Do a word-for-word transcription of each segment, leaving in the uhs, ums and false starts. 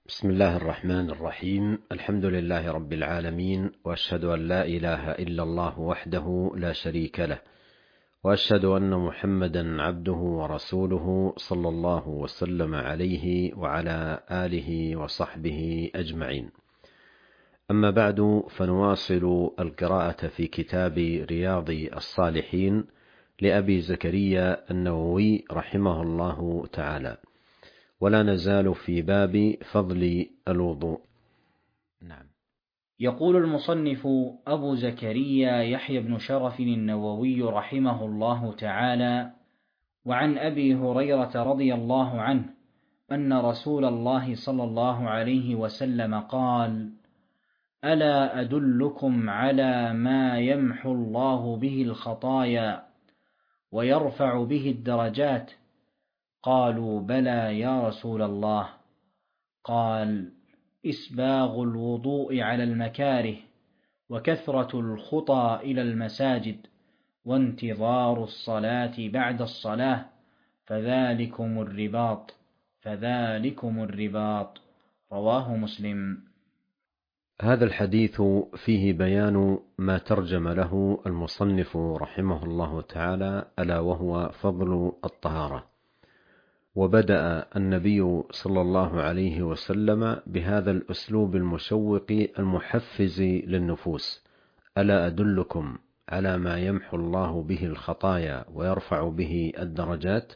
بسم الله الرحمن الرحيم. الحمد لله رب العالمين، وأشهد أن لا إله إلا الله وحده لا شريك له، وأشهد أن محمدا عبده ورسوله صلى الله وسلم عليه وعلى آله وصحبه أجمعين. أما بعد، فنواصل القراءة في كتاب رياض الصالحين لأبي زكريا النووي رحمه الله تعالى، ولا نزال في باب فضل الوضوء. نعم. يقول المصنف أبو زكريا يحيى بن شرف النووي رحمه الله تعالى: وعن أبي هريرة رضي الله عنه أن رسول الله صلى الله عليه وسلم قال: ألا أدلكم على ما يمحو الله به الخطايا ويرفع به الدرجات؟ قالوا: بلى يا رسول الله. قال: إسباغ الوضوء على المكاره، وكثرة الخطى إلى المساجد، وانتظار الصلاة بعد الصلاة، فذلكم الرباط فذلكم الرباط رواه مسلم. هذا الحديث فيه بيان ما ترجم له المصنف رحمه الله تعالى، ألا وهو فضل الطهارة. وبدأ النبي صلى الله عليه وسلم بهذا الأسلوب المشوق المحفز للنفوس: ألا أدلكم على ما يمحو الله به الخطايا ويرفع به الدرجات؟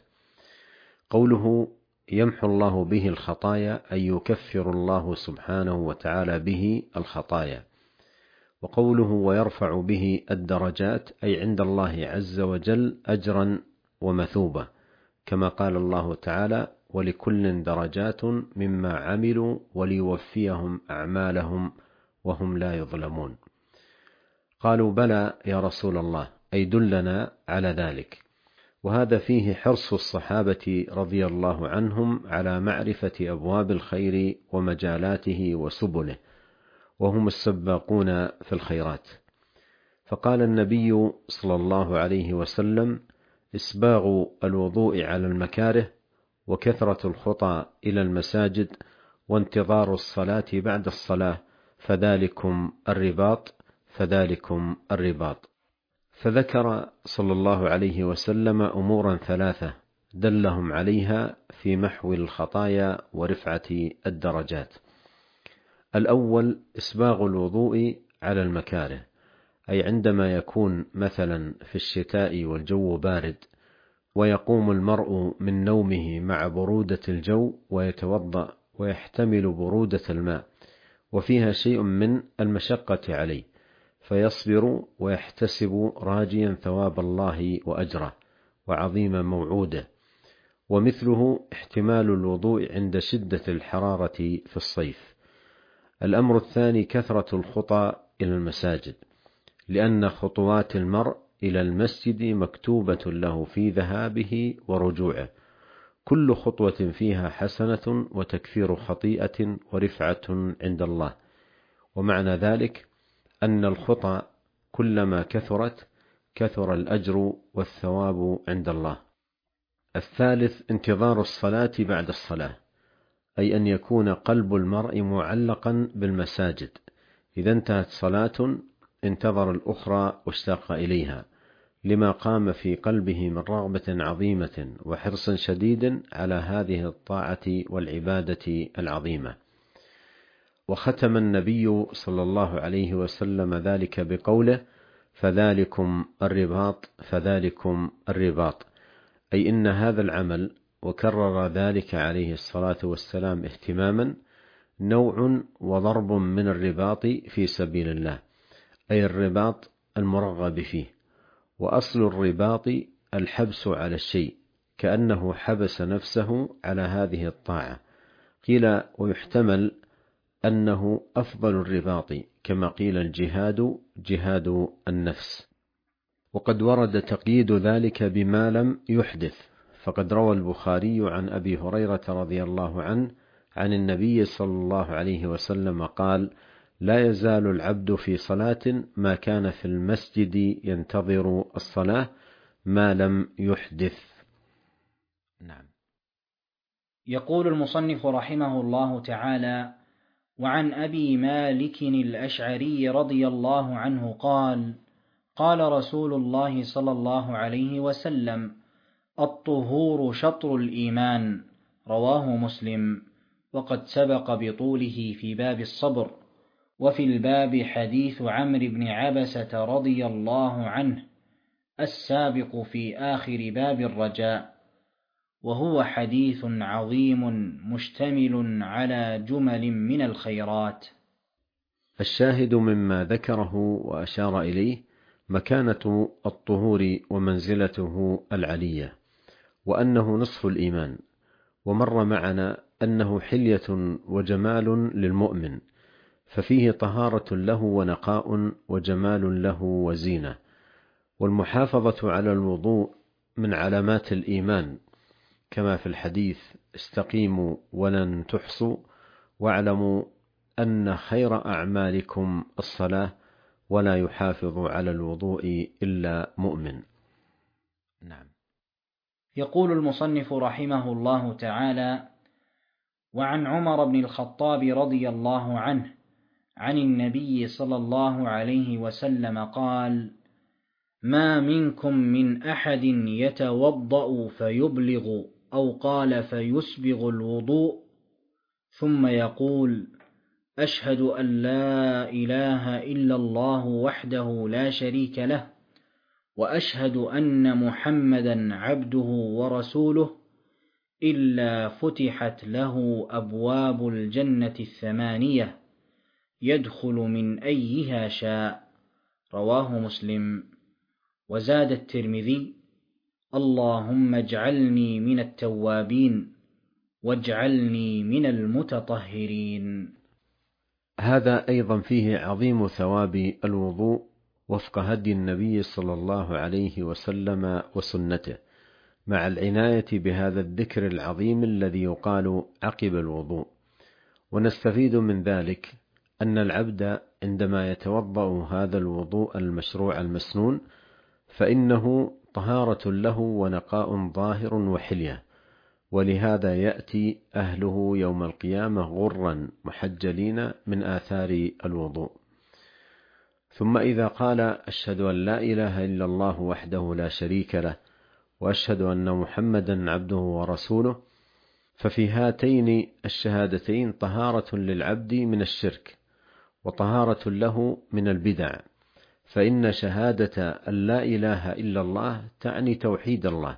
قوله يمحو الله به الخطايا أي يكفر الله سبحانه وتعالى به الخطايا، وقوله ويرفع به الدرجات أي عند الله عز وجل أجرا ومثوبة، كما قال الله تعالى: ولكل درجات مما عملوا وليوفيهم أعمالهم وهم لا يظلمون. قالوا: بلى يا رسول الله، أي دلنا على ذلك. وهذا فيه حرص الصحابة رضي الله عنهم على معرفة أبواب الخير ومجالاته وسبله، وهم السباقون في الخيرات. فقال النبي صلى الله عليه وسلم: إسباغ الوضوء على المكاره، وكثرة الخطى إلى المساجد، وانتظار الصلاة بعد الصلاة، فذلكم الرباط فذلكم الرباط. فذكر صلى الله عليه وسلم أمورا ثلاثة دلهم عليها في محو الخطايا ورفعة الدرجات. الأول إسباغ الوضوء على المكاره، أي عندما يكون مثلا في الشتاء والجو بارد، ويقوم المرء من نومه مع برودة الجو ويتوضأ ويحتمل برودة الماء، وفيها شيء من المشقة عليه، فيصبر ويحتسب راجيا ثواب الله وأجره وعظيم موعوده. ومثله احتمال الوضوء عند شدة الحرارة في الصيف. الأمر الثاني كثرة الخطى إلى المساجد، لأن خطوات المرء إلى المسجد مكتوبة له في ذهابه ورجوعه، كل خطوة فيها حسنة وتكفير خطيئة ورفعة عند الله. ومعنى ذلك أن الخطى كلما كثرت كثر الأجر والثواب عند الله. الثالث انتظار الصلاة بعد الصلاة، أي أن يكون قلب المرء معلقا بالمساجد، إذا انتهت صلاة انتظر الأخرى واشتاق إليها، لما قام في قلبه من رغبة عظيمة وحرص شديد على هذه الطاعة والعبادة العظيمة. وختم النبي صلى الله عليه وسلم ذلك بقوله: فذلكم الرباط فذلكم الرباط، أي إن هذا العمل، وكرر ذلك عليه الصلاة والسلام اهتماما، نوع وضرب من الرباط في سبيل الله، أي الرباط المرغب فيه. وأصل الرباط الحبس على الشيء، كأنه حبس نفسه على هذه الطاعة. قيل ويحتمل أنه أفضل الرباط، كما قيل الجهاد جهاد النفس. وقد ورد تقييد ذلك بما لم يحدث، فقد روى البخاري عن أبي هريرة رضي الله عنه عن النبي صلى الله عليه وسلم قال: لا يزال العبد في صلاة ما كان في المسجد ينتظر الصلاة ما لم يحدث. نعم. يقول المصنف رحمه الله تعالى: وعن أبي مالك الأشعري رضي الله عنه قال: قال رسول الله صلى الله عليه وسلم: الطهور شطر الإيمان. رواه مسلم، وقد سبق بطوله في باب الصبر. وفي الباب حديث عمرو بن عبسة رضي الله عنه السابق في آخر باب الرجاء، وهو حديث عظيم مشتمل على جمل من الخيرات. الشاهد مما ذكره وأشار إليه مكانة الطهور ومنزلته العلية، وأنه نصف الإيمان. ومر معنا أنه حلية وجمال للمؤمن، ففيه طهارة له ونقاء وجمال له وزينة. والمحافظة على الوضوء من علامات الإيمان، كما في الحديث: استقيموا ولن تحصوا، واعلموا أن خير أعمالكم الصلاة، ولا يحافظ على الوضوء إلا مؤمن. نعم. يقول المصنف رحمه الله تعالى: وعن عمر بن الخطاب رضي الله عنه عن النبي صلى الله عليه وسلم قال: ما منكم من أحد يتوضأ فيبلغ، أو قال فيسبغ الوضوء، ثم يقول: أشهد أن لا إله إلا الله وحده لا شريك له، وأشهد أن محمدا عبده ورسوله، إلا فتحت له أبواب الجنة الثمانية يدخل من أيها شاء. رواه مسلم. وزاد الترمذي: اللهم اجعلني من التوابين واجعلني من المتطهرين. هذا أيضا فيه عظيم ثواب الوضوء وفق هدي النبي صلى الله عليه وسلم وسنته، مع العناية بهذا الذكر العظيم الذي يقال عقب الوضوء. ونستفيد من ذلك أن العبد عندما يتوضأ هذا الوضوء المشروع المسنون فإنه طهارة له ونقاء ظاهر وحلية، ولهذا يأتي أهله يوم القيامة غرا محجلين من آثار الوضوء. ثم إذا قال: أشهد أن لا إله إلا الله وحده لا شريك له، وأشهد أن محمدا عبده ورسوله، ففي هاتين الشهادتين طهارة للعبد من الشرك، وطهارة له من البدع. فإن شهادة أن لا إله إلا الله تعني توحيد الله،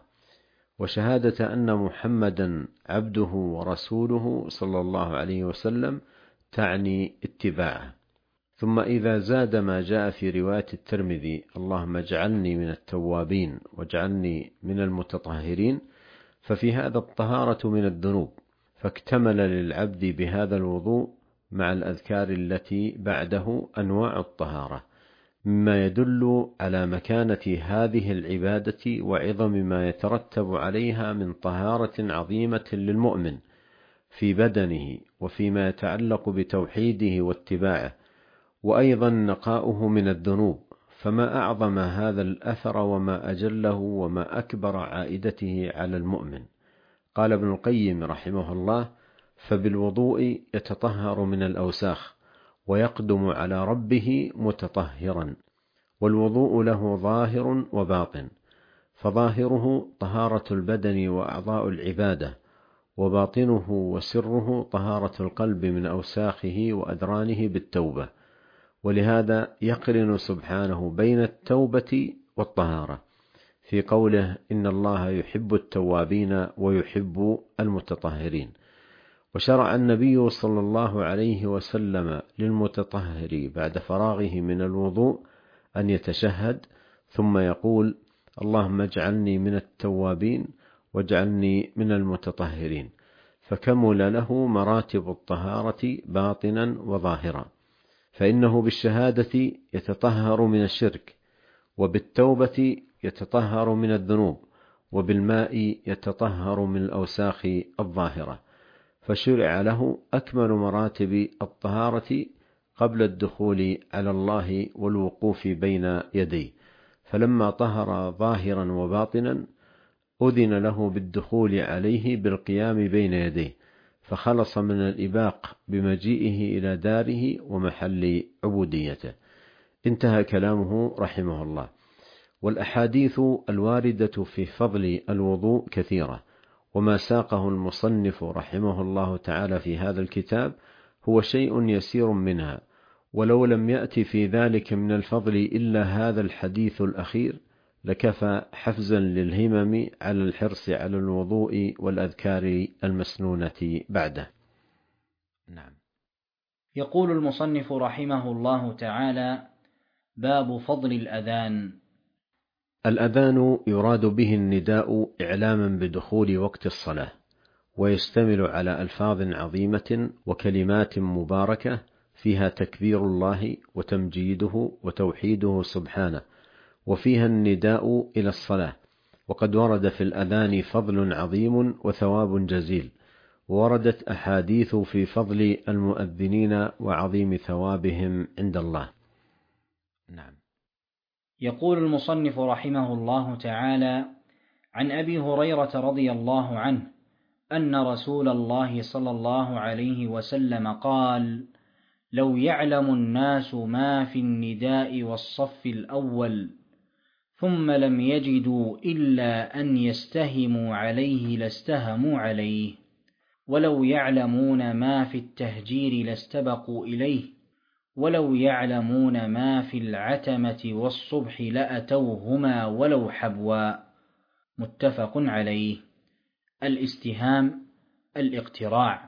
وشهادة أن محمدا عبده ورسوله صلى الله عليه وسلم تعني اتباعه. ثم إذا زاد ما جاء في رواية الترمذي: اللهم اجعلني من التوابين واجعلني من المتطهرين، ففي هذا الطهارة من الذنوب، فاكتمل للعبد بهذا الوضوء مع الأذكار التي بعده أنواع الطهارة، مما يدل على مكانة هذه العبادة وعظم ما يترتب عليها من طهارة عظيمة للمؤمن في بدنه وفيما يتعلق بتوحيده واتباعه، وأيضا نقاؤه من الذنوب. فما أعظم هذا الأثر وما أجله وما أكبر عائدته على المؤمن. قال ابن القيم رحمه الله: فبالوضوء يتطهر من الأوساخ ويقدم على ربه متطهرا. والوضوء له ظاهر وباطن، فظاهره طهارة البدن وأعضاء العبادة، وباطنه وسره طهارة القلب من أوساخه وأدرانه بالتوبة. ولهذا يقرن سبحانه بين التوبة والطهارة في قوله: إن الله يحب التوابين ويحب المتطهرين. وشرع النبي صلى الله عليه وسلم للمتطهر بعد فراغه من الوضوء أن يتشهد ثم يقول: اللهم اجعلني من التوابين واجعلني من المتطهرين، فكمل له مراتب الطهارة باطنا وظاهرا. فإنه بالشهادة يتطهر من الشرك، وبالتوبة يتطهر من الذنوب، وبالماء يتطهر من الأوساخ الظاهرة. فشرع له أكمل مراتب الطهارة قبل الدخول على الله والوقوف بين يديه. فلما طهر ظاهرا وباطنا أذن له بالدخول عليه بالقيام بين يديه، فخلص من الإباق بمجيئه إلى داره ومحل عبوديته. انتهى كلامه رحمه الله. والأحاديث الواردة في فضل الوضوء كثيرة، وما ساقه المصنف رحمه الله تعالى في هذا الكتاب هو شيء يسير منها، ولو لم يأتي في ذلك من الفضل إلا هذا الحديث الأخير لكفى حفزا للهمم على الحرص على الوضوء والأذكار المسنونة بعده. نعم. يقول المصنف رحمه الله تعالى: باب فضل الأذان. الأذان يراد به النداء إعلاما بدخول وقت الصلاة، ويشتمل على ألفاظ عظيمة وكلمات مباركة فيها تكبير الله وتمجيده وتوحيده سبحانه، وفيها النداء إلى الصلاة. وقد ورد في الأذان فضل عظيم وثواب جزيل، ووردت أحاديث في فضل المؤذنين وعظيم ثوابهم عند الله. نعم. يقول المصنف رحمه الله تعالى: عن أبي هريرة رضي الله عنه أن رسول الله صلى الله عليه وسلم قال: لو يعلم الناس ما في النداء والصف الأول ثم لم يجدوا إلا أن يستهموا عليه لاستهموا عليه، ولو يعلمون ما في التهجير لاستبقوا إليه، ولو يعلمون ما في العتمة والصبح لأتوهما ولو حبوا. متفق عليه. الاستهام الاقتراع،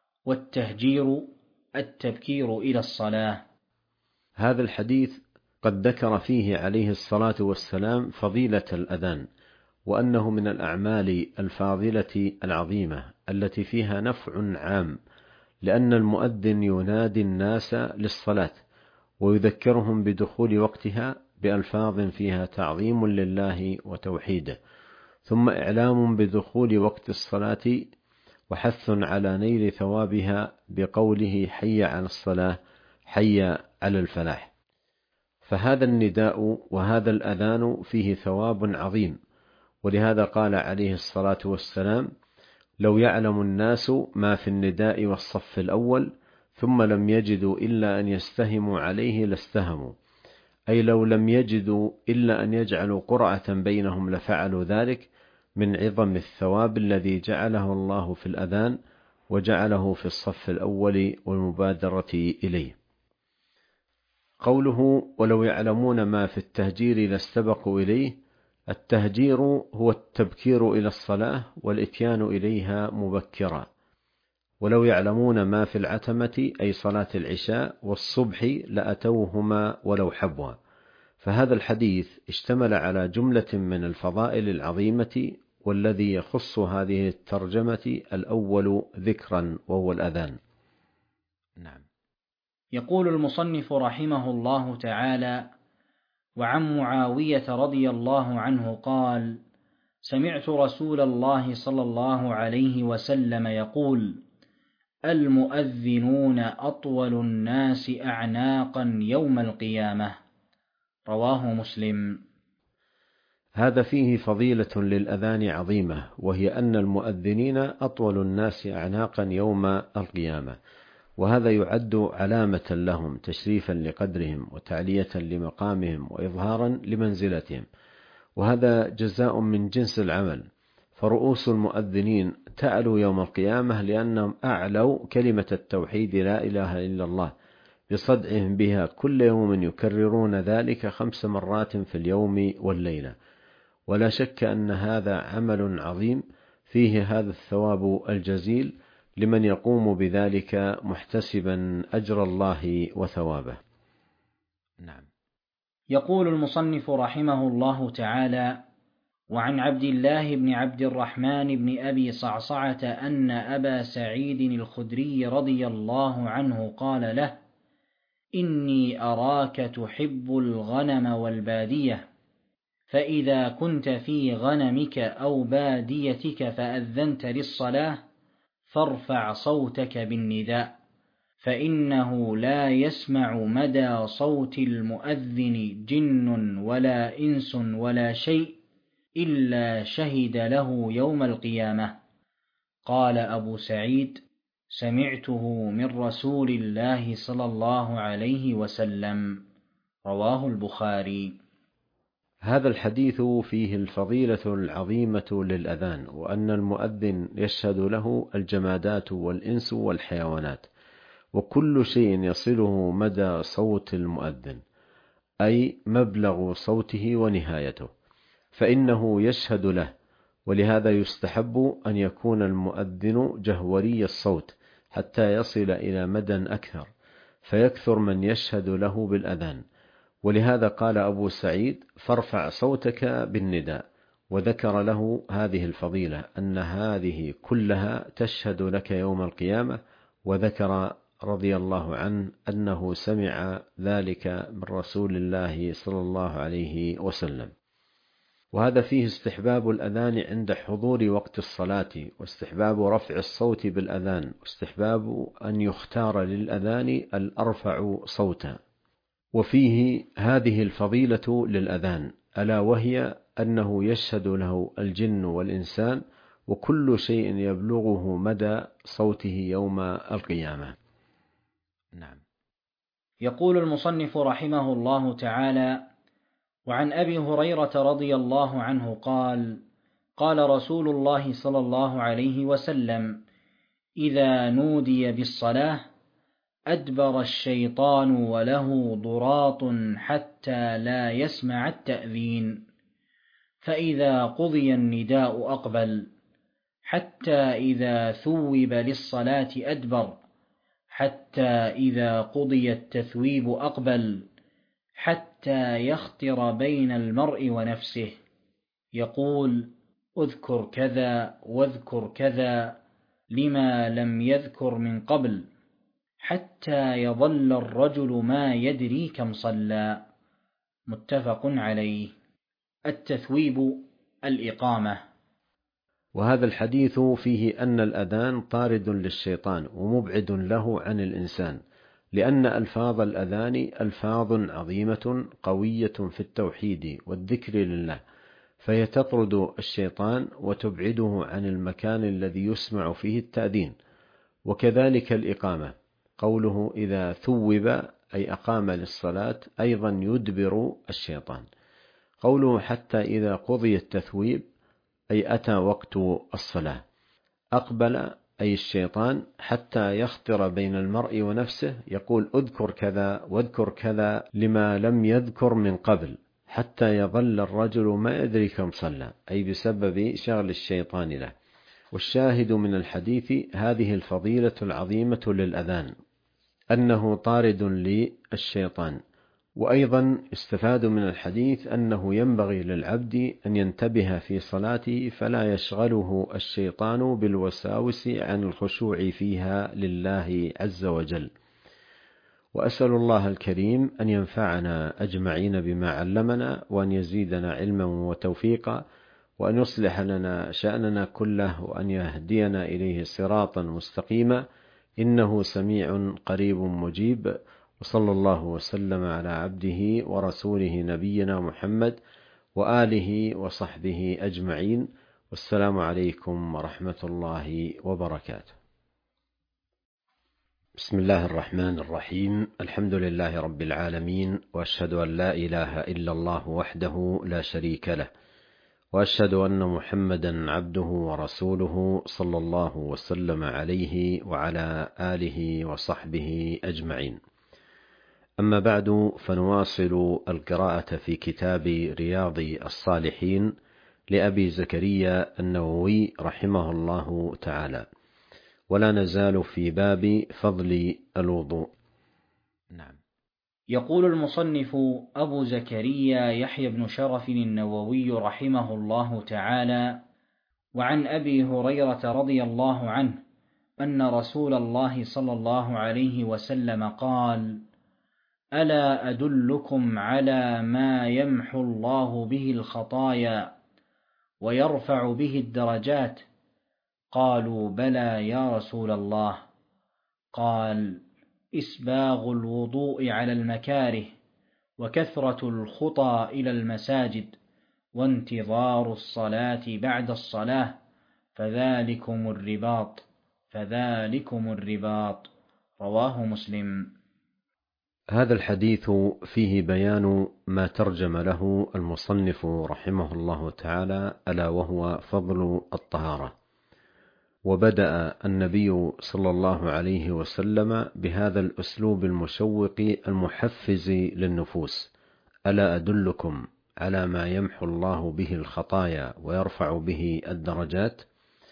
والتهجير التبكير إلى الصلاة. هذا الحديث قد ذكر فيه عليه الصلاة والسلام فضيلة الأذان، وأنه من الأعمال الفاضلة العظيمة التي فيها نفع عام، لأن المؤذن ينادي الناس للصلاة ويذكرهم بدخول وقتها بألفاظ فيها تعظيم لله وتوحيده، ثم إعلام بدخول وقت الصلاة وحث على نيل ثوابها بقوله حي على الصلاة حي على الفلاح. فهذا النداء وهذا الأذان فيه ثواب عظيم، ولهذا قال عليه الصلاة والسلام: لو يعلم الناس ما في النداء والصف الأول ثم لم يجدوا إلا أن يستهموا عليه لاستهموا، أي لو لم يجدوا إلا أن يجعلوا قرعة بينهم لفعلوا ذلك، من عظم الثواب الذي جعله الله في الأذان وجعله في الصف الأول والمبادرة إليه. قوله ولو يعلمون ما في التهجير لاستبقوا إليه، التهجير هو التبكير إلى الصلاة والإتيان إليها مبكرا. ولو يعلمون ما في العتمة أي صلاة العشاء والصبح لأتوهما ولو حبوا. فهذا الحديث اشتمل على جملة من الفضائل العظيمة، والذي يخص هذه الترجمة الأول ذكرا وهو الأذان. نعم. يقول المصنف رحمه الله تعالى: وعن معاوية رضي الله عنه قال: سمعت رسول الله صلى الله عليه وسلم يقول: المؤذنون أطول الناس أعناقا يوم القيامة. رواه مسلم. هذا فيه فضيلة للأذان عظيمة، وهي أن المؤذنين أطول الناس أعناقا يوم القيامة، وهذا يعد علامة لهم تشريفا لقدرهم وتعلية لمقامهم وإظهارا لمنزلتهم، وهذا جزاء من جنس العمل. فرؤوس المؤذنين تعلو يوم القيامة لأنهم أعلوا كلمة التوحيد لا إله إلا الله بصدعهم بها كل يوم، يكررون ذلك خمس مرات في اليوم والليلة. ولا شك أن هذا عمل عظيم فيه هذا الثواب الجزيل لمن يقوم بذلك محتسبا أجر الله وثوابه. نعم. يقول المصنف رحمه الله تعالى: وعن عبد الله بن عبد الرحمن بن أبي صعصعة أن أبا سعيد الخدري رضي الله عنه قال له: إني أراك تحب الغنم والبادية، فإذا كنت في غنمك أو باديتك فأذنت للصلاة فارفع صوتك بالنداء، فإنه لا يسمع مدى صوت المؤذن جن ولا إنس ولا شيء إلا شهد له يوم القيامة. قال أبو سعيد: سمعته من رسول الله صلى الله عليه وسلم. رواه البخاري. هذا الحديث فيه الفضيلة العظيمة للأذان، وأن المؤذن يشهد له الجمادات والإنس والحيوانات، وكل شيء يصله مدى صوت المؤذن، أي مبلغ صوته ونهايته، فإنه يشهد له. ولهذا يستحب أن يكون المؤذن جهوري الصوت حتى يصل إلى مدى أكثر، فيكثر من يشهد له بالأذان. ولهذا قال أبو سعيد: فارفع صوتك بالنداء، وذكر له هذه الفضيلة أن هذه كلها تشهد لك يوم القيامة. وذكر رضي الله عنه أنه سمع ذلك من رسول الله صلى الله عليه وسلم. وهذا فيه استحباب الأذان عند حضور وقت الصلاة، واستحباب رفع الصوت بالأذان، واستحباب أن يختار للأذان الأرفع صوتا. وفيه هذه الفضيلة للأذان، ألا وهي أنه يشهد له الجن والإنسان وكل شيء يبلغه مدى صوته يوم القيامة. نعم. يقول المصنف رحمه الله تعالى: وعن أبي هريرة رضي الله عنه قال: قال رسول الله صلى الله عليه وسلم: إذا نودي بالصلاة أدبر الشيطان وله ضراط حتى لا يسمع التأذين، فإذا قضي النداء أقبل، حتى إذا ثوب للصلاة أدبر، حتى إذا قضي التثويب أقبل، حتى يخطر بين المرء ونفسه، يقول: اذكر كذا واذكر كذا لما لم يذكر من قبل، حتى يظل الرجل ما يدري كم صلى. متفق عليه. التثويب الإقامة. وهذا الحديث فيه أن الأذان طارد للشيطان ومبعد له عن الإنسان، لأن ألفاظ الأذان ألفاظ عظيمة قوية في التوحيد والذكر لله، فهي تطرد الشيطان وتبعده عن المكان الذي يسمع فيه التأذين. وكذلك الإقامة، قوله إذا ثوب أي أقام للصلاة أيضا يدبر الشيطان. قوله حتى إذا قضي التثويب أي أتى وقت الصلاة، أقبل أي الشيطان حتى يخطر بين المرء ونفسه، يقول: اذكر كذا واذكر كذا لما لم يذكر من قبل، حتى يظل الرجل ما يدري كم صلى، أي بسبب شغل الشيطان له. والشاهد من الحديث هذه الفضيلة العظيمة للأذان، أنه طارد للشيطان. وأيضا استفاد من الحديث أنه ينبغي للعبد أن ينتبه في صلاته فلا يشغله الشيطان بالوساوس عن الخشوع فيها لله عز وجل. وأسأل الله الكريم أن ينفعنا أجمعين بما علمنا، وأن يزيدنا علما وتوفيقا، وأن يصلح لنا شأننا كله، وأن يهدينا إليه صراطا مستقيما، إنه سميع قريب مجيب. وصلى الله وسلم على عبده ورسوله نبينا محمد وآله وصحبه أجمعين، والسلام عليكم ورحمة الله وبركاته. بسم الله الرحمن الرحيم. الحمد لله رب العالمين، وأشهد أن لا إله إلا الله وحده لا شريك له، وأشهد أن محمدا عبده ورسوله صلى الله وسلم عليه وعلى آله وصحبه أجمعين. أما بعد، فنواصل القراءة في كتاب رياض الصالحين لأبي زكريا النووي رحمه الله تعالى، ولا نزال في باب فضل الوضوء. نعم. يقول المصنف أبو زكريا يحيى بن شرف النووي رحمه الله تعالى: وعن أبي هريرة رضي الله عنه أن رسول الله صلى الله عليه وسلم قال: ألا أدلكم على ما يمحو الله به الخطايا ويرفع به الدرجات؟ قالوا: بلى يا رسول الله. قال: إسباغ الوضوء على المكاره، وكثرة الخطى إلى المساجد، وانتظار الصلاة بعد الصلاة فذلكم الرباط فذلكم الرباط رواه مسلم. هذا الحديث فيه بيان ما ترجم له المصنف رحمه الله تعالى، ألا وهو فضل الطهارة. وبدأ النبي صلى الله عليه وسلم بهذا الأسلوب المشوق المحفز للنفوس: ألا أدلكم على ما يمحو الله به الخطايا ويرفع به الدرجات؟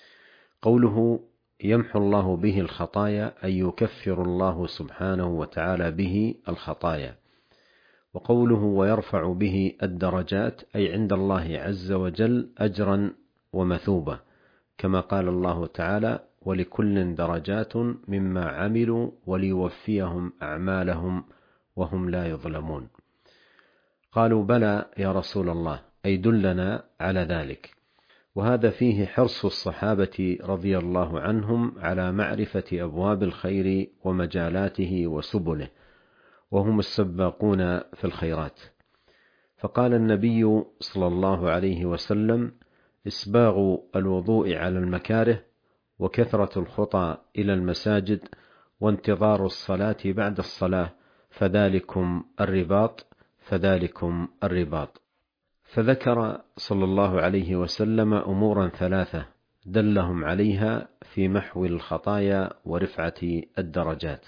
قوله يمحو الله به الخطايا أي يكفر الله سبحانه وتعالى به الخطايا، وقوله ويرفع به الدرجات أي عند الله عز وجل أجرا ومثوبة، كما قال الله تعالى ولكل درجات مما عملوا وليوفيهم أعمالهم وهم لا يظلمون. قالوا بلى يا رسول الله، أي دلنا على ذلك. وهذا فيه حرص الصحابة رضي الله عنهم على معرفة أبواب الخير ومجالاته وسبله، وهم السباقون في الخيرات. فقال النبي صلى الله عليه وسلم: إسباغ الوضوء على المكاره، وكثرة الخطى إلى المساجد، وانتظار الصلاة بعد الصلاة فذلكم الرباط فذلكم الرباط. فذكر صلى الله عليه وسلم أمورا ثلاثة دلهم عليها في محو الخطايا ورفعة الدرجات.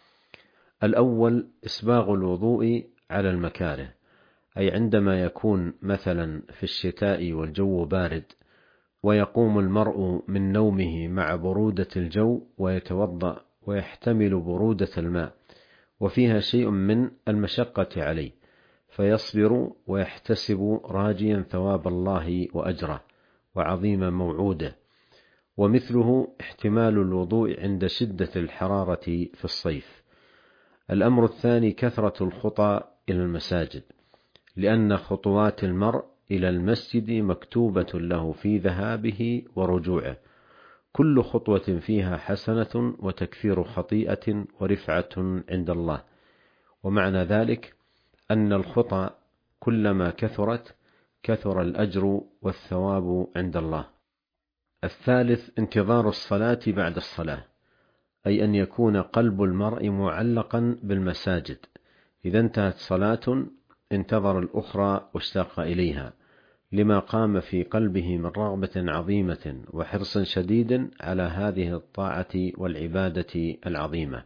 الأول إسباغ الوضوء على المكاره، أي عندما يكون مثلا في الشتاء والجو بارد ويقوم المرء من نومه مع برودة الجو ويتوضأ ويحتمل برودة الماء وفيها شيء من المشقة عليه، فيصبر ويحتسب راجيا ثواب الله وأجره وعظيم موعوده. ومثله احتمال الوضوء عند شدة الحرارة في الصيف. الأمر الثاني كثرة الخطى إلى المساجد، لأن خطوات المرء إلى المسجد مكتوبة له في ذهابه ورجوعه، كل خطوة فيها حسنة وتكفير خطيئة ورفعة عند الله. ومعنى ذلك أن الخطى كلما كثرت كثر الأجر والثواب عند الله. الثالث انتظار الصلاة بعد الصلاة، أي أن يكون قلب المرء معلقا بالمساجد، إذا انتهت صلاة انتظر الأخرى واشتاق إليها، لما قام في قلبه من رغبة عظيمة وحرص شديد على هذه الطاعة والعبادة العظيمة.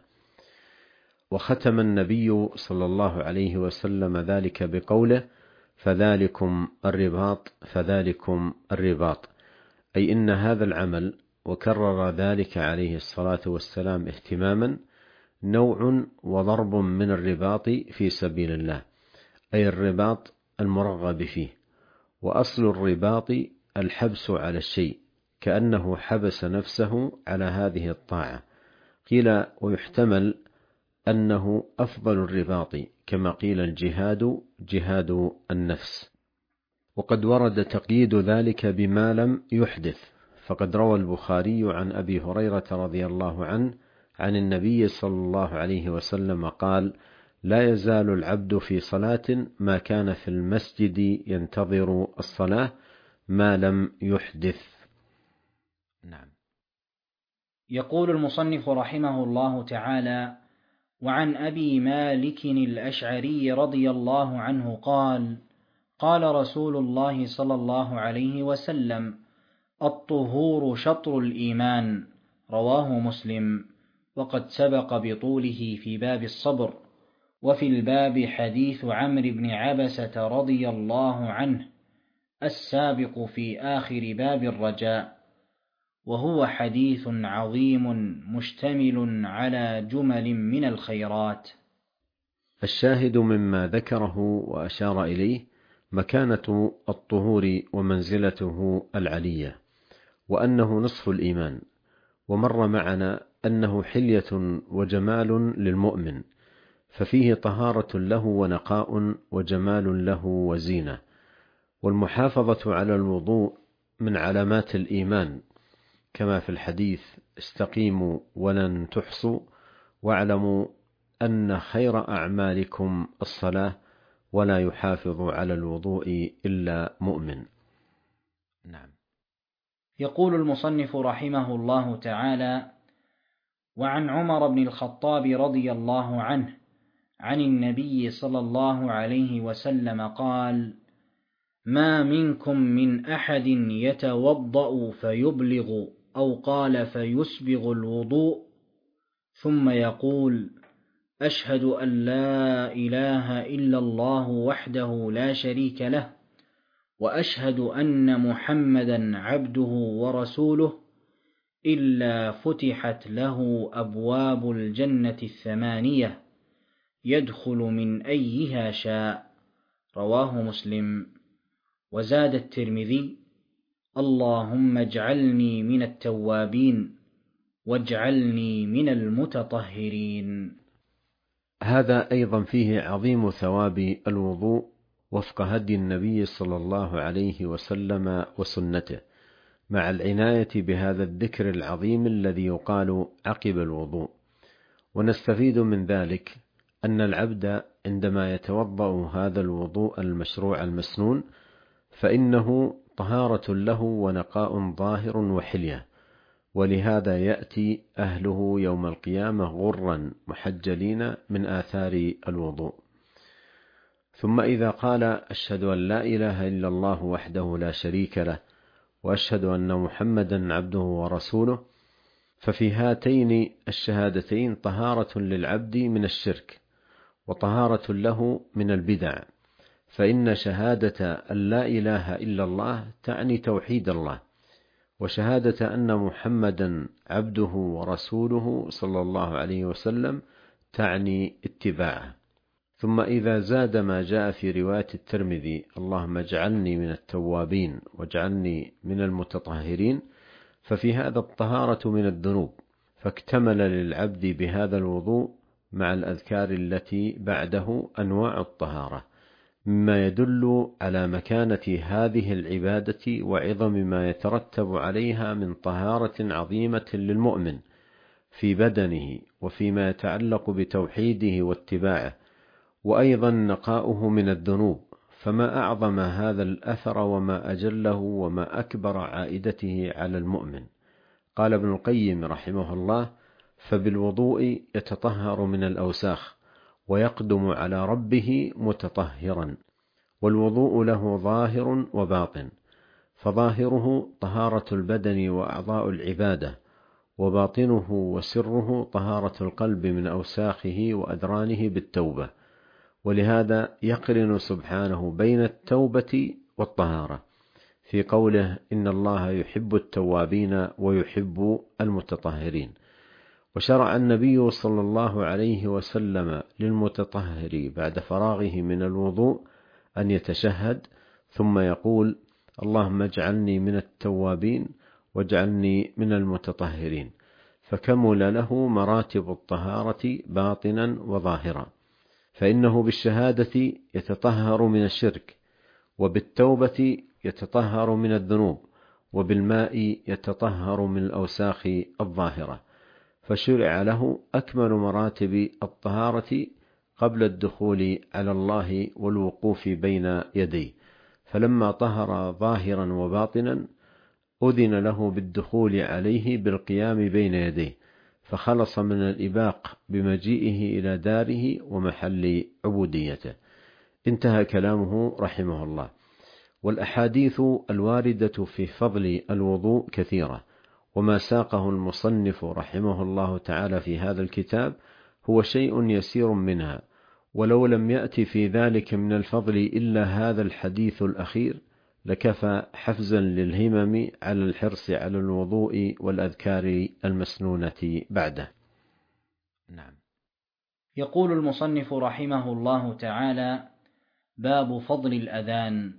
وختم النبي صلى الله عليه وسلم ذلك بقوله فذلكم الرباط فذلكم الرباط، أي إن هذا العمل، وكرر ذلك عليه الصلاة والسلام اهتماما، نوع وضرب من الرباط في سبيل الله، أي الرباط المرغب فيه. وأصل الرباط الحبس على الشيء، كأنه حبس نفسه على هذه الطاعة. قيل ويحتمل أنه أفضل الرباط، كما قيل الجهاد جهاد النفس. وقد ورد تقييد ذلك بما لم يحدث، فقد روى البخاري عن أبي هريرة رضي الله عنه عن النبي صلى الله عليه وسلم قال: لا يزال العبد في صلاة ما كان في المسجد ينتظر الصلاة ما لم يحدث. نعم. يقول المصنف رحمه الله تعالى: وعن أبي مالك الأشعري رضي الله عنه قال: قال رسول الله صلى الله عليه وسلم: الطهور شطر الإيمان، رواه مسلم. وقد سبق بطوله في باب الصبر. وفي الباب حديث عمرو بن عبسة رضي الله عنه السابق في آخر باب الرجاء، وهو حديث عظيم مشتمل على جمل من الخيرات. الشاهد مما ذكره وأشار إليه مكانة الطهور ومنزلته العلية، وأنه نصف الإيمان. ومر معنا أنه حلية وجمال للمؤمن، ففيه طهارة له ونقاء وجمال له وزينة. والمحافظة على الوضوء من علامات الإيمان، كما في الحديث: استقيموا ولن تحصوا، واعلموا أن خير أعمالكم الصلاة، ولا يحافظ على الوضوء إلا مؤمن. نعم. يقول المصنف رحمه الله تعالى: وعن عمر بن الخطاب رضي الله عنه عن النبي صلى الله عليه وسلم قال: ما منكم من أحد يتوضأ فيبلغ أو قال فيسبغ الوضوء ثم يقول: أشهد أن لا إله إلا الله وحده لا شريك له وأشهد أن محمدا عبده ورسوله إلا فتحت له أبواب الجنة الثمانية يدخل من أيها شاء. رواه مسلم. وزاد الترمذي: اللهم اجعلني من التوابين واجعلني من المتطهرين. هذا أيضا فيه عظيم ثواب الوضوء وفق هدي النبي صلى الله عليه وسلم وسنته، مع العناية بهذا الذكر العظيم الذي يقال عقب الوضوء. ونستفيد من ذلك أن العبد عندما يتوضأ هذا الوضوء المشروع المسنون فإنه طهارة له ونقاء ظاهر وحلية، ولهذا يأتي أهله يوم القيامة غرا محجلين من آثار الوضوء. ثم إذا قال: أشهد أن لا إله إلا الله وحده لا شريك له وأشهد أن محمدا عبده ورسوله، ففي هاتين الشهادتين طهارة للعبد من الشرك وطهارة له من البدع، فإن شهادة أن لا إله إلا الله تعني توحيد الله، وشهادة أن محمدا عبده ورسوله صلى الله عليه وسلم تعني اتباعه. ثم إذا زاد ما جاء في رواية الترمذي: اللهم اجعلني من التوابين واجعلني من المتطهرين، ففي هذا الطهارة من الذنوب، فاكتمل للعبد بهذا الوضوء مع الأذكار التي بعده أنواع الطهارة، مما يدل على مكانة هذه العبادة وعظم ما يترتب عليها من طهارة عظيمة للمؤمن في بدنه وفيما يتعلق بتوحيده واتباعه، وأيضا نقاؤه من الذنوب. فما أعظم هذا الأثر وما أجله وما أكبر عائدته على المؤمن. قال ابن القيم رحمه الله: فبالوضوء يتطهر من الأوساخ ويقدم على ربه متطهرا. والوضوء له ظاهر وباطن، فظاهره طهارة البدن وأعضاء العبادة، وباطنه وسره طهارة القلب من أوساخه وأدرانه بالتوبة. ولهذا يقرن سبحانه بين التوبة والطهارة في قوله: إن الله يحب التوابين ويحب المتطهرين. وشرع النبي صلى الله عليه وسلم للمتطهر بعد فراغه من الوضوء أن يتشهد ثم يقول: اللهم اجعلني من التوابين واجعلني من المتطهرين، فكمل له مراتب الطهارة باطنا وظاهرا. فإنه بالشهادة يتطهر من الشرك، وبالتوبة يتطهر من الذنوب، وبالماء يتطهر من الأوساخ الظاهرة، فشرع له أكمل مراتب الطهارة قبل الدخول على الله والوقوف بين يديه. فلما طهر ظاهرا وباطنا أذن له بالدخول عليه بالقيام بين يديه، فخلص من الإباق بمجيئه إلى داره ومحل عبوديته. انتهى كلامه رحمه الله. والأحاديث الواردة في فضل الوضوء كثيرة، وما ساقه المصنف رحمه الله تعالى في هذا الكتاب هو شيء يسير منها، ولو لم يأتي في ذلك من الفضل إلا هذا الحديث الأخير لكفى حفزا للهمم على الحرص على الوضوء والأذكار المسنونة بعده. نعم. يقول المصنف رحمه الله تعالى: باب فضل الأذان.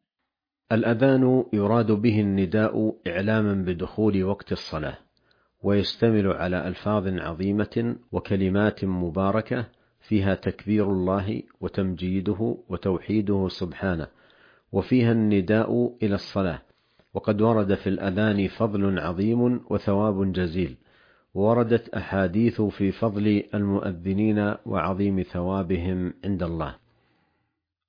الأذان يراد به النداء إعلاما بدخول وقت الصلاة، ويشتمل على ألفاظ عظيمة وكلمات مباركة فيها تكبير الله وتمجيده وتوحيده سبحانه، وفيها النداء إلى الصلاة. وقد ورد في الأذان فضل عظيم وثواب جزيل، وردت أحاديث في فضل المؤذنين وعظيم ثوابهم عند الله.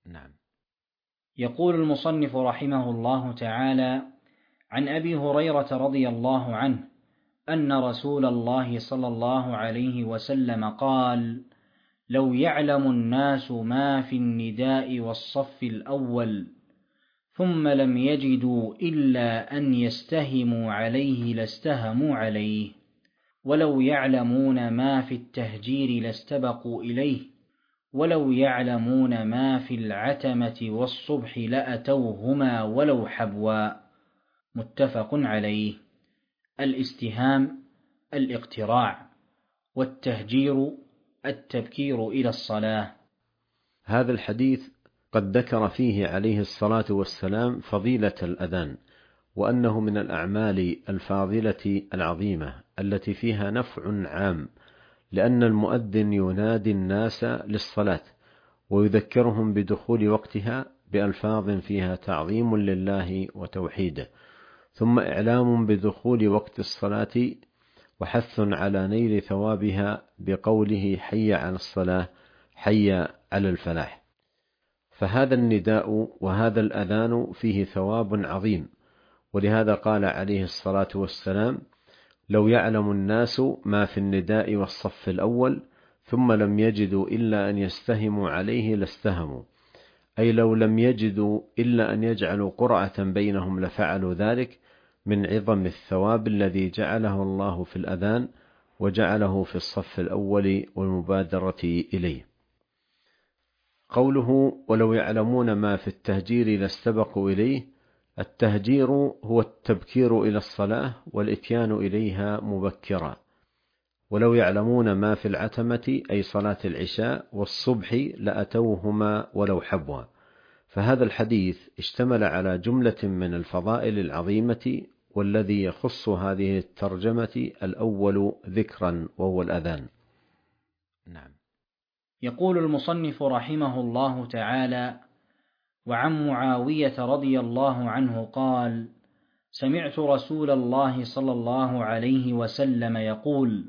نعم. يقول المصنف رحمه الله تعالى: عن أبي هريرة رضي الله عنه أن رسول الله صلى الله عليه وسلم قال: لو يعلم الناس ما في النداء والصف الأول ثم لم يجدوا إلا أن يستهموا عليه لاستهموا عليه، ولو يعلمون ما في التهجير لاستبقوا إليه، ولو يعلمون ما في العتمة والصبح لأتوهما ولو حبوا. متفق عليه. الاستهام الاقتراع، والتهجير التبكير إلى الصلاة. هذا الحديث قد ذكر فيه عليه الصلاة والسلام فضيلة الأذان، وأنه من الأعمال الفاضلة العظيمة التي فيها نفع عام، لأن المؤذن ينادي الناس للصلاة ويذكرهم بدخول وقتها بألفاظ فيها تعظيم لله وتوحيده، ثم إعلام بدخول وقت الصلاة وحث على نيل ثوابها بقوله حي على الصلاة حي على الفلاح. فهذا النداء وهذا الأذان فيه ثواب عظيم، ولهذا قال عليه الصلاة والسلام: لو يعلم الناس ما في النداء والصف الأول ثم لم يجدوا إلا أن يستهموا عليه لاستهموا، أي لو لم يجدوا إلا أن يجعلوا قرعة بينهم لفعلوا ذلك، من عظم الثواب الذي جعله الله في الأذان وجعله في الصف الأول والمبادرة إليه. قوله ولو يعلمون ما في التهجير لاستبقوا إليه، التهجير هو التبكير إلى الصلاة والإتيان إليها مبكرا. ولو يعلمون ما في العتمة أي صلاة العشاء والصبح لأتوهما ولو حبوا. فهذا الحديث اشتمل على جملة من الفضائل العظيمة، والذي يخص هذه الترجمة الأول ذكرا وهو الأذان. نعم. يقول المصنف رحمه الله تعالى: وعن معاوية رضي الله عنه قال: سمعت رسول الله صلى الله عليه وسلم يقول: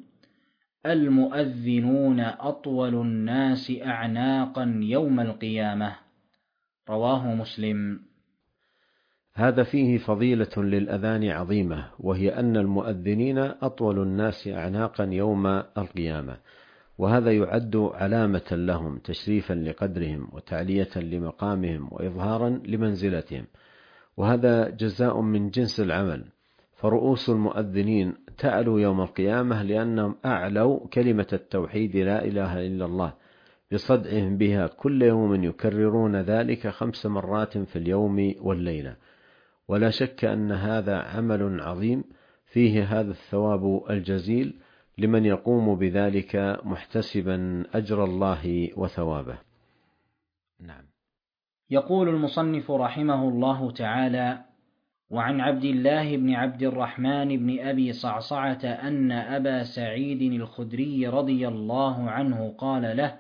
المؤذنون أطول الناس أعناقا يوم القيامة. رواه مسلم. هذا فيه فضيلة للأذان عظيمة، وهي أن المؤذنين أطول الناس أعناقا يوم القيامة، وهذا يعد علامة لهم تشريفا لقدرهم وتعلية لمقامهم وإظهارا لمنزلتهم، وهذا جزاء من جنس العمل. فرؤوس المؤذنين تعلو يوم القيامة لأنهم أعلوا كلمة التوحيد لا إله إلا الله بصدعهم بها كل يوم، يكررون ذلك خمس مرات في اليوم والليلة. ولا شك أن هذا عمل عظيم فيه هذا الثواب الجزيل لمن يقوم بذلك محتسبا أجر الله وثوابه. نعم. يقول المصنف رحمه الله تعالى: وعن عبد الله بن عبد الرحمن بن أبي صعصعة أن أبا سعيد الخدري رضي الله عنه قال له: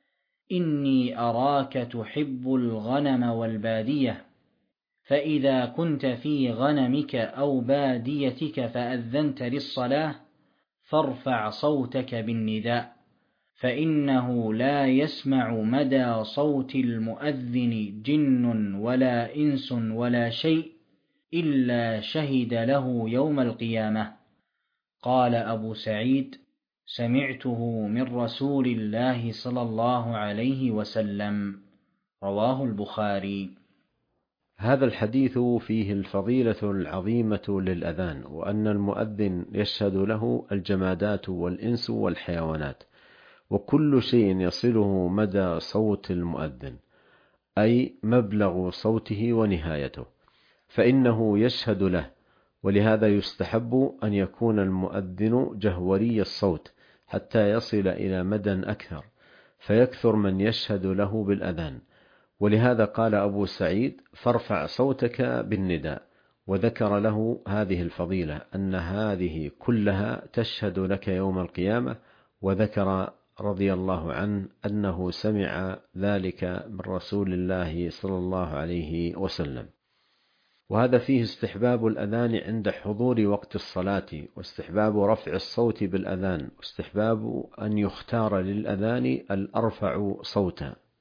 إني أراك تحب الغنم والبادية، فإذا كنت في غنمك أو باديتك فأذنت للصلاة فارفع صوتك بالنداء، فإنه لا يسمع مدى صوت المؤذن جن ولا إنس ولا شيء إلا شهد له يوم القيامة. قال أبو سعيد: سمعته من رسول الله صلى الله عليه وسلم. رواه البخاري. هذا الحديث فيه الفضيلة العظيمة للأذان، وأن المؤذن يشهد له الجمادات والإنس والحيوانات، وكل شيء يصله مدى صوت المؤذن، أي مبلغ صوته ونهايته، فإنه يشهد له. ولهذا يستحب أن يكون المؤذن جهوري الصوت حتى يصل إلى مدى أكثر، فيكثر من يشهد له بالأذان. ولهذا قال أبو سعيد: فارفع صوتك بالنداء، وذكر له هذه الفضيلة أن هذه كلها تشهد لك يوم القيامة، وذكر رضي الله عنه أنه سمع ذلك من رسول الله صلى الله عليه وسلم. وهذا فيه استحباب الأذان عند حضور وقت الصلاة، واستحباب رفع الصوت بالأذان، واستحباب أن يختار للأذان الأرفع صوتا.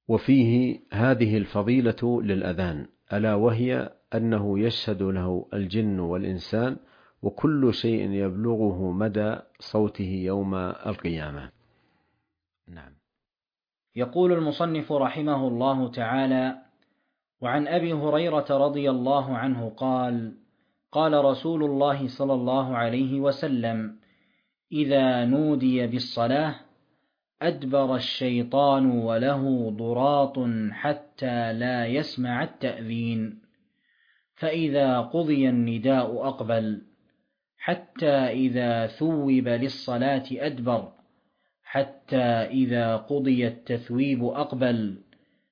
وفيه هذه الفضيلة للأذان، ألا وهي أنه يشهد له الجن والإنسان وكل شيء يبلغه مدى صوته يوم القيامة. نعم. يقول المصنف رحمه الله تعالى: وعن أبي هريرة رضي الله عنه قال: قال رسول الله صلى الله عليه وسلم: إذا نودي بالصلاة أدبر الشيطان وله ضراط حتى لا يسمع التأذين، فإذا قضي النداء أقبل، حتى إذا ثوب للصلاة أدبر، حتى إذا قضي التثويب أقبل،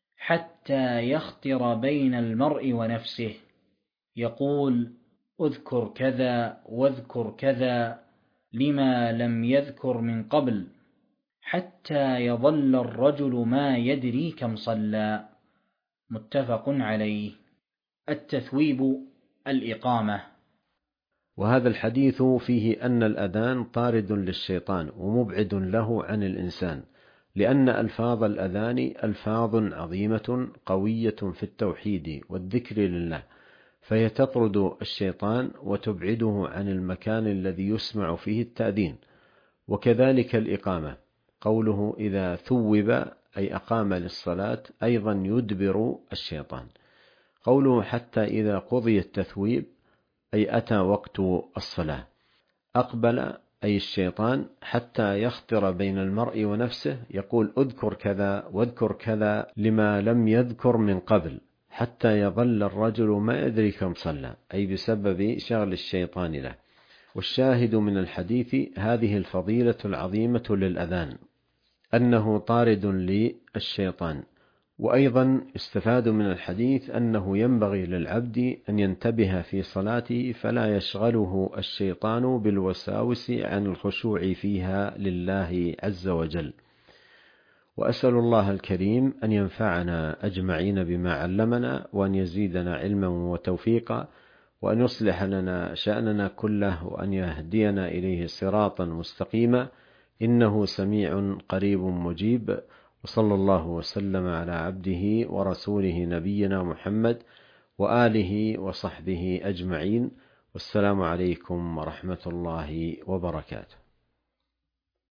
حتى يخطر بين المرء ونفسه، يقول: اذكر كذا واذكر كذا لما لم يذكر من قبل، حتى يظل الرجل ما يدري كم صلى. متفق عليه. التثويب الإقامة. وهذا الحديث فيه أن الأذان طارد للشيطان ومبعد له عن الإنسان، لأن ألفاظ الأذان ألفاظ عظيمة قوية في التوحيد والذكر لله، فهي تطرد الشيطان وتبعده عن المكان الذي يسمع فيه التأذين. وكذلك الإقامة، قوله إذا ثوب أي أقام للصلاة أيضا يدبر الشيطان. قوله حتى إذا قضي التثويب أي أتى وقت الصلاة، أقبل أي الشيطان حتى يخطر بين المرء ونفسه، يقول: اذكر كذا واذكر كذا لما لم يذكر من قبل، حتى يظل الرجل ما يدري كم صلى، أي بسبب شغل الشيطان له. والشاهد من الحديث هذه الفضيلة العظيمة للأذان، أنه طارد للشيطان. وأيضا استفاد من الحديث أنه ينبغي للعبد أن ينتبه في صلاته فلا يشغله الشيطان بالوساوس عن الخشوع فيها لله عز وجل. وأسأل الله الكريم أن ينفعنا أجمعين بما علمنا، وأن يزيدنا علما وتوفيقا، وأن يصلح لنا شأننا كله، وأن يهدينا إليه صراطا مستقيما، إنه سميع قريب مجيب. وصلى الله وسلم على عبده ورسوله نبينا محمد وآله وصحبه أجمعين، والسلام عليكم ورحمة الله وبركاته.